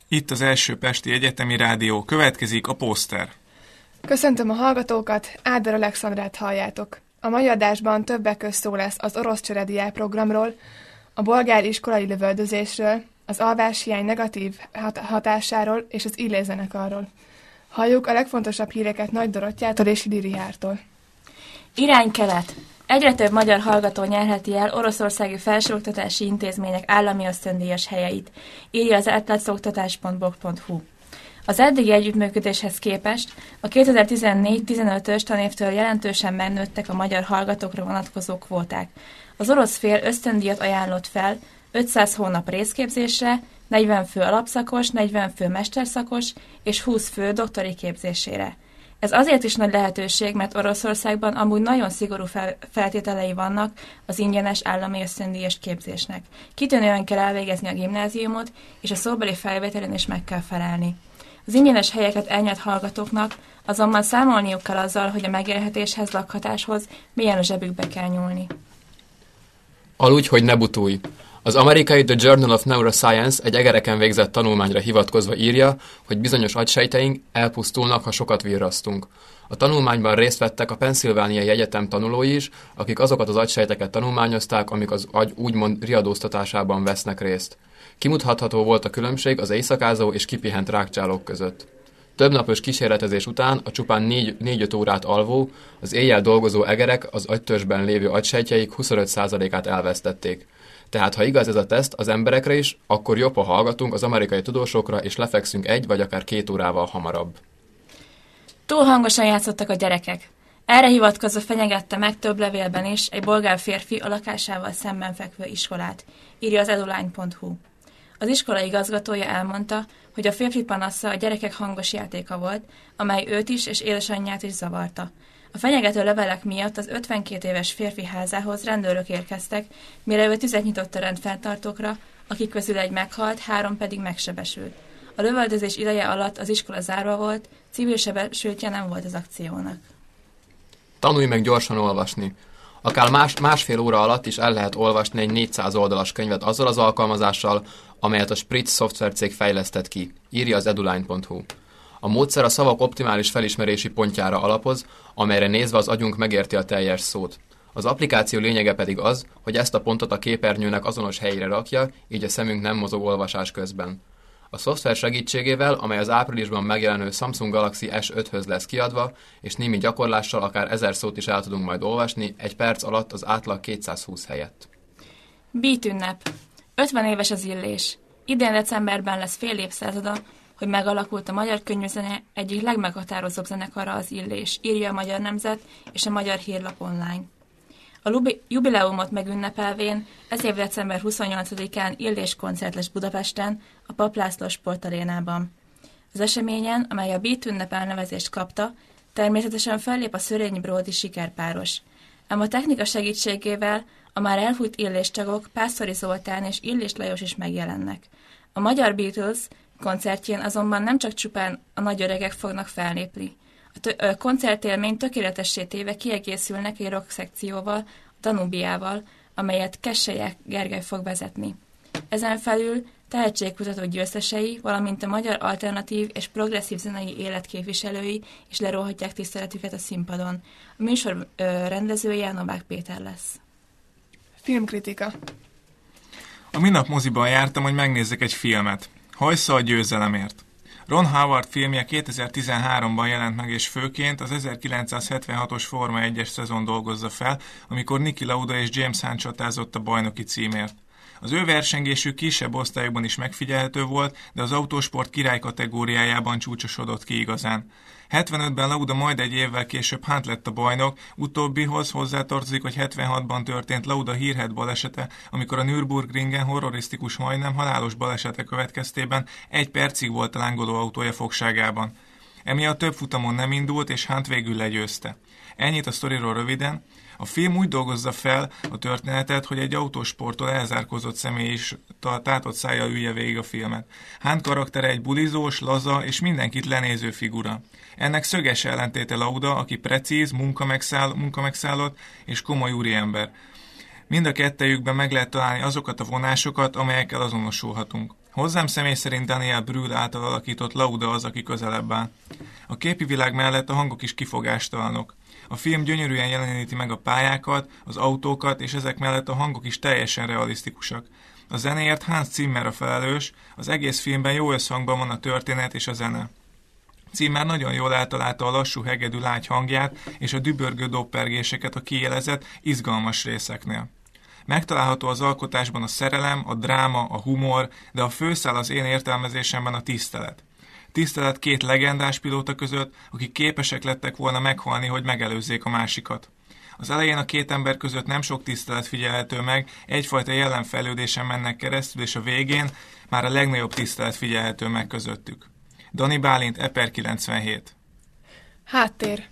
Itt az első Pesti Egyetemi Rádió, következik a Poszter. Köszöntöm a hallgatókat, Áder Alexandrát halljátok. A mai adásban többek közt szó lesz az orosz cserediák programról, a bolgár iskolai lövöldözésről, az alváshiány negatív hatásáról és az Illés zenekarról. Halljuk a legfontosabb híreket Nagy Dorottyától és Idi Richárdtól. Irány kelet. Egyre több magyar hallgató nyerheti el oroszországi felsőoktatási intézmények állami ösztöndíjas helyeit, írja az átlátszoktatás.blog.hu. Az eddigi együttműködéshez képest a 2014-15-ös tanévtől jelentősen megnőttek a magyar hallgatókra vonatkozó kvóták. Az orosz fél ösztöndíjat ajánlott fel 500 hónap részképzésre, 40 fő alapszakos, 40 fő mesterszakos és 20 fő doktori képzésére. Ez azért is nagy lehetőség, mert Oroszországban amúgy nagyon szigorú feltételei vannak az ingyenes állami ösztöndíjas képzésnek. Kitűnően kell elvégezni a gimnáziumot, és a szóbeli felvételen is meg kell felelni. Az ingyenes helyeket elnyert hallgatóknak azonban számolniuk kell azzal, hogy a megélhetéshez, lakhatáshoz milyen a zsebükbe kell nyúlni. Aludj, hogy ne butulj! Az amerikai The Journal of Neuroscience egy egereken végzett tanulmányra hivatkozva írja, hogy bizonyos agysejteink elpusztulnak, ha sokat virrasztunk. A tanulmányban részt vettek a Pennsylvániai Egyetem tanulói is, akik azokat az agysejteket tanulmányozták, amik az agy úgymond riadóztatásában vesznek részt. Kimutatható volt a különbség az éjszakázó és kipihent rákcsálók között. Több napos kísérletezés után a csupán 4-5 órát alvó, az éjjel dolgozó egerek az agytörzsben lévő agysejtjeik 25%-át elvesztették. Tehát ha igaz ez a teszt az emberekre is, akkor jobb, ha hallgatunk az amerikai tudósokra, és lefekszünk 1 vagy akár 2 órával hamarabb. Túl hangosan játszottak a gyerekek. Erre hivatkozva fenyegette meg több levélben is egy bolgár férfi a lakásával szemben fekvő iskolát, írja az eduline.hu. Az iskola igazgatója elmondta, hogy a férfi panasza a gyerekek hangos játéka volt, amely őt is és édesanyját is zavarta. A fenyegető levelek miatt az 52 éves férfi házához rendőrök érkeztek, mire ő tüzet nyitott a rendfenntartókra, akik közül egy meghalt, 3 pedig megsebesült. A lövöldözés ideje alatt az iskola zárva volt, civil sebesültje nem volt az akciónak. Tanulj meg gyorsan olvasni! Akár másfél óra alatt is el lehet olvasni egy 400 oldalas könyvet azzal az alkalmazással, amelyet a Spritz szoftvercég fejlesztett ki, írja az eduline.hu. A módszer a szavak optimális felismerési pontjára alapoz, amelyre nézve az agyunk megérti a teljes szót. Az applikáció lényege pedig az, hogy ezt a pontot a képernyőnek azonos helyére rakja, így a szemünk nem mozog olvasás közben. A szoftver segítségével, amely az áprilisban megjelenő Samsung Galaxy S5-höz lesz kiadva, és némi gyakorlással akár 1000 szót is el tudunk majd olvasni, 1 perc alatt az átlag 220 helyett. Beat-ünnep. 50 éves az Illés. Idén decemberben lesz fél évszázada, hogy megalakult a magyar könnyűzene egyik legmeghatározóbb zenekara az Illés, írja a Magyar Nemzet és a Magyar Hírlap online. A jubileumot megünnepelvén ez év december 28-án Illés koncert lesz Budapesten, a Papp László Sportarénában. Az eseményen, amely a Beat ünnep elnevezést kapta, természetesen fellép a Szörényi Bródi sikerpáros. Ám a technika segítségével a már elfújt Illés tagok Pásztori Zoltán és Illés Lajos is megjelennek. A magyar Beatles koncertjén azonban nem csak csupán a nagy öregek fognak fellépni. A koncertélmény tökéletessé téve kiegészülnek egy rock szekcióval, a Danubiával, amelyet Kessely Gergely fog vezetni. Ezen felül tehetségkutató győztesei, valamint a magyar alternatív és progresszív zenei élet képviselői is lerólhatják tiszteletüket a színpadon. A műsor rendezője Novák Péter lesz. Filmkritika. A minap moziban jártam, hogy megnézzek egy filmet. Hajsza a győzelemért. Ron Howard filmje 2013-ban jelent meg, és főként az 1976-os Forma 1-es szezon dolgozza fel, amikor Niki Lauda és James Hunt csatázott a bajnoki címért. Az ő versengésük kisebb osztályokban is megfigyelhető volt, de az autósport király kategóriájában csúcsosodott ki igazán. 75-ben Lauda majd egy évvel később Hunt lett a bajnok, utóbbihoz hozzátartozik, hogy 76-ban történt Lauda hírhedt balesete, amikor a Nürburgringen horrorisztikus, majdnem halálos balesete következtében 1 percig volt a lángoló autója fogságában. Emiatt több futamon nem indult, és Hunt végül legyőzte. Ennyit a sztoriról röviden. A film úgy dolgozza fel a történetet, hogy egy autósporttól elzárkózott személy is tátott szájjal ülje végig a filmet. Hunt karaktere egy bulizós, laza és mindenkit lenéző figura. Ennek szöges ellentéte Lauda, aki precíz, munkamegszállott és komoly úriember. Mind a kettejükben meg lehet találni azokat a vonásokat, amelyekkel azonosulhatunk. Hozzám személy szerint Daniel Brühl által alakított Lauda az, aki közelebb áll. A képi világ mellett a hangok is kifogástalanok. A film gyönyörűen jeleníti meg a pályákat, az autókat, és ezek mellett a hangok is teljesen realisztikusak. A zenéért Hans Zimmer a felelős, az egész filmben jó összhangban van a történet és a zene. Zimmer nagyon jól eltalálta a lassú hegedű lágy hangját és a dübörgő doppergéseket a kiélezett, izgalmas részeknél. Megtalálható az alkotásban a szerelem, a dráma, a humor, de a főszál az én értelmezésemben a tisztelet. Tisztelet két legendás pilóta között, akik képesek lettek volna meghalni, hogy megelőzzék a másikat. Az elején a két ember között nem sok tisztelet figyelhető meg, egyfajta jelenfejlődésen mennek keresztül, és a végén már a legnagyobb tisztelet figyelhető meg közöttük. Dani Bálint, Eper 97. Háttér.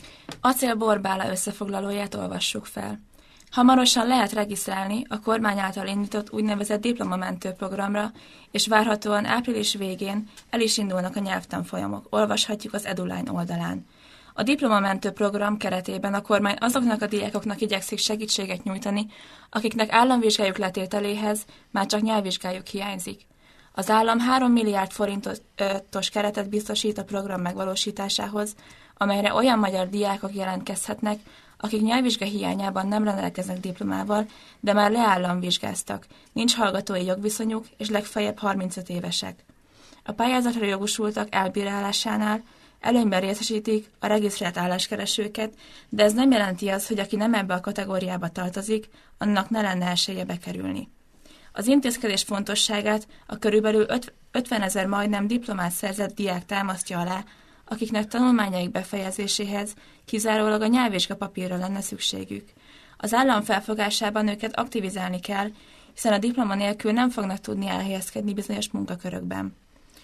Acél Borbála összefoglalóját olvassuk fel. Hamarosan lehet regisztrálni a kormány által indított úgynevezett diplomamentő programra, és várhatóan április végén el is indulnak a nyelvtanfolyamok, olvashatjuk az EduLine oldalán. A diplomamentő program keretében a kormány azoknak a diákoknak igyekszik segítséget nyújtani, akiknek államvizsgájuk letételéhez már csak nyelvvizsgájuk hiányzik. Az állam 3 milliárd forintos keretet biztosít a program megvalósításához, amelyre olyan magyar diákok jelentkezhetnek, akik nyelvvizsga hiányában nem rendelkeznek diplomával, de már leállamvizsgáztak, nincs hallgatói jogviszonyuk, és legfeljebb 35 évesek. A pályázatra jogosultak elbírálásánál előnyben részesítik a regisztrált álláskeresőket, de ez nem jelenti azt, hogy aki nem ebbe a kategóriába tartozik, annak ne lenne esélye bekerülni. Az intézkedés fontosságát a körülbelül 50 000 majdnem diplomát szerzett diák támasztja alá, akiknek tanulmányaik befejezéséhez kizárólag a nyelvvizsga papírra lenne szükségük. Az állam felfogásában őket aktivizálni kell, hiszen a diploma nélkül nem fognak tudni elhelyezkedni bizonyos munkakörökben.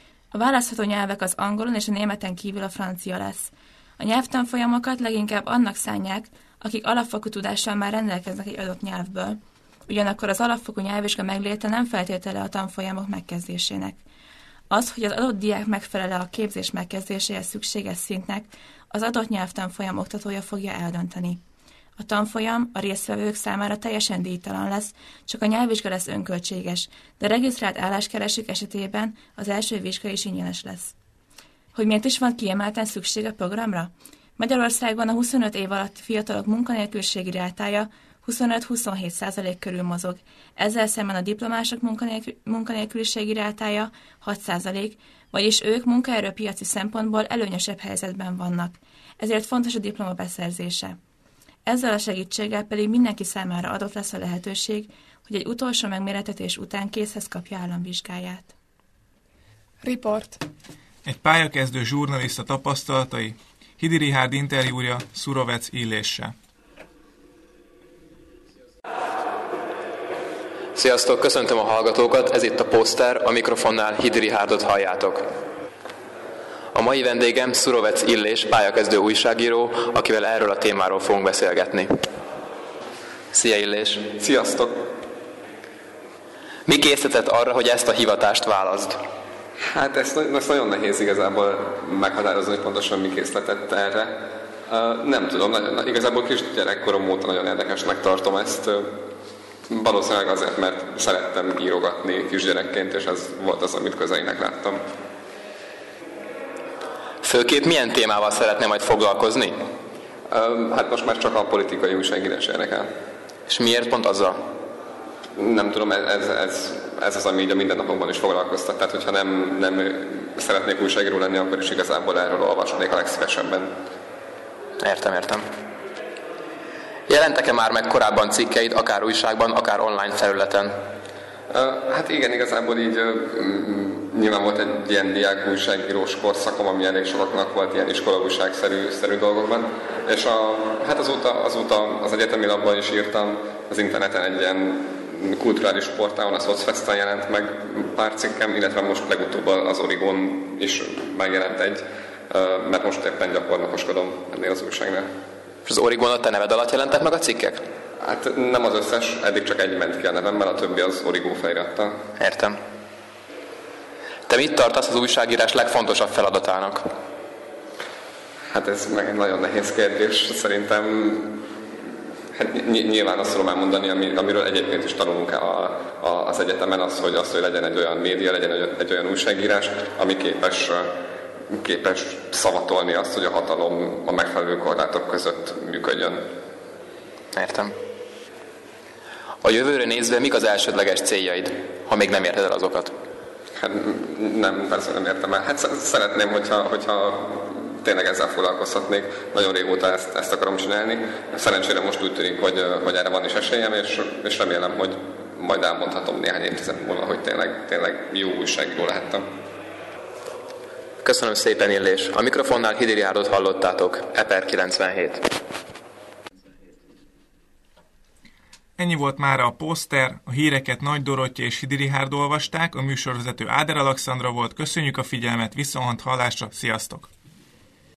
A választható nyelvek az angolon és a németen kívül a francia lesz. A nyelvtanfolyamokat leginkább annak szánják, akik alapfokú tudással már rendelkeznek egy adott nyelvből. Ugyanakkor az alapfokú nyelvvizsga megléte nem feltétele a tanfolyamok megkezdésének. Az, hogy az adott diák megfelel a képzés megkezdéséhez szükséges szintnek, az adott nyelvtanfolyam oktatója fogja eldönteni. A tanfolyam a résztvevők számára teljesen díjtalan lesz, csak a nyelvvizsga lesz önköltséges, de regisztrált álláskeresők esetében az első vizsga is ingyenes lesz. Hogy miért is van kiemelten szükség a programra? Magyarországon a 25 év alatt fiatalok munkanélküliségi rátája 25-27% körül mozog. Ezzel szemben a diplomások munkanélküliségi rátája 6%, vagyis ők munkaerőpiaci szempontból előnyösebb helyzetben vannak. Ezért fontos a diploma beszerzése. Ezzel a segítséggel pedig mindenki számára adott lesz a lehetőség, hogy egy utolsó megmérettetés után készhez kapja államvizsgáját. Riport. Egy pályakezdő zsurnalista tapasztalatai, Hidi Richárd interjúja Szurovec Illéssel. Sziasztok, köszöntöm a hallgatókat, ez itt a Poszter, a mikrofonnál Hidi Richárdot halljátok. A mai vendégem Szurovec Illés, pályakezdő újságíró, akivel erről a témáról fogunk beszélgetni. Szia Illés! Sziasztok! Mi készített arra, hogy ezt a hivatást válaszd? Hát ezt nagyon nehéz igazából meghatározni, hogy pontosan mi készletett erre. Nem tudom, igazából kisgyerekkorom óta nagyon érdekesnek tartom ezt. Valószínűleg azért, mert szerettem írogatni kisgyerekként, és ez volt az, amit közeinek láttam. Főképp milyen témával szeretnél majd foglalkozni? Hát most már csak a politikai újságírás érdekel. És miért pont azzal? Nem tudom, ez az, ami így a mindennapokban is foglalkoztat. Tehát, hogyha nem szeretnék újságíró lenni, akkor is igazából erről olvasnék a legszívesebben. Értem. Jelentek-e már meg korábban cikkeid, akár újságban, akár online felületen? Hát igen, igazából így nyilván volt egy ilyen diák újságírós korszakom, ami elég sokaknak volt ilyen iskolaújságszerű dolgokban. És hát azóta az egyetemi labban is írtam, az interneten egy ilyen kulturális portálon, a Szocfesten jelent meg pár cikkem, illetve most legutóbb az Origón is megjelent egy, mert most éppen gyakornokoskodom ennél az újságnál. És az Origón a te neved alatt jelentek meg a cikkek? Hát nem az összes, eddig csak egy ment ki a nevemmel, a többi az Origó felirattal. Értem. Te mit tartasz az újságírás legfontosabb feladatának? Hát ez meg egy nagyon nehéz kérdés. Szerintem Hát nyilván azt tudom elmondani, amiről egyébként is tanulunk az egyetemen, az, hogy legyen egy olyan média, legyen egy olyan újságírás, ami képes szavatolni azt, hogy a hatalom a megfelelő korlátok között működjön. Értem. A jövőre nézve mik az elsődleges céljaid, ha még nem érted el azokat? Hát persze nem értem el. Hát szeretném, hogyha tényleg ezzel foglalkozhatnék. Nagyon régóta ezt akarom csinálni. Szerencsére most úgy tűnik, hogy erre van is esélyem, és remélem, hogy majd elmondhatom néhány évtized múlva, hogy tényleg jó újságíró lehettem. Köszönöm szépen, Illés. A mikrofonnál Hidi Rihárdot hallottátok, EPER 97. Ennyi volt mára a poszter, a híreket Nagy Dorottya és Hidi Rihárd olvasták, a műsorvezető Áder Alexandra volt, köszönjük a figyelmet, viszonthallásra, sziasztok!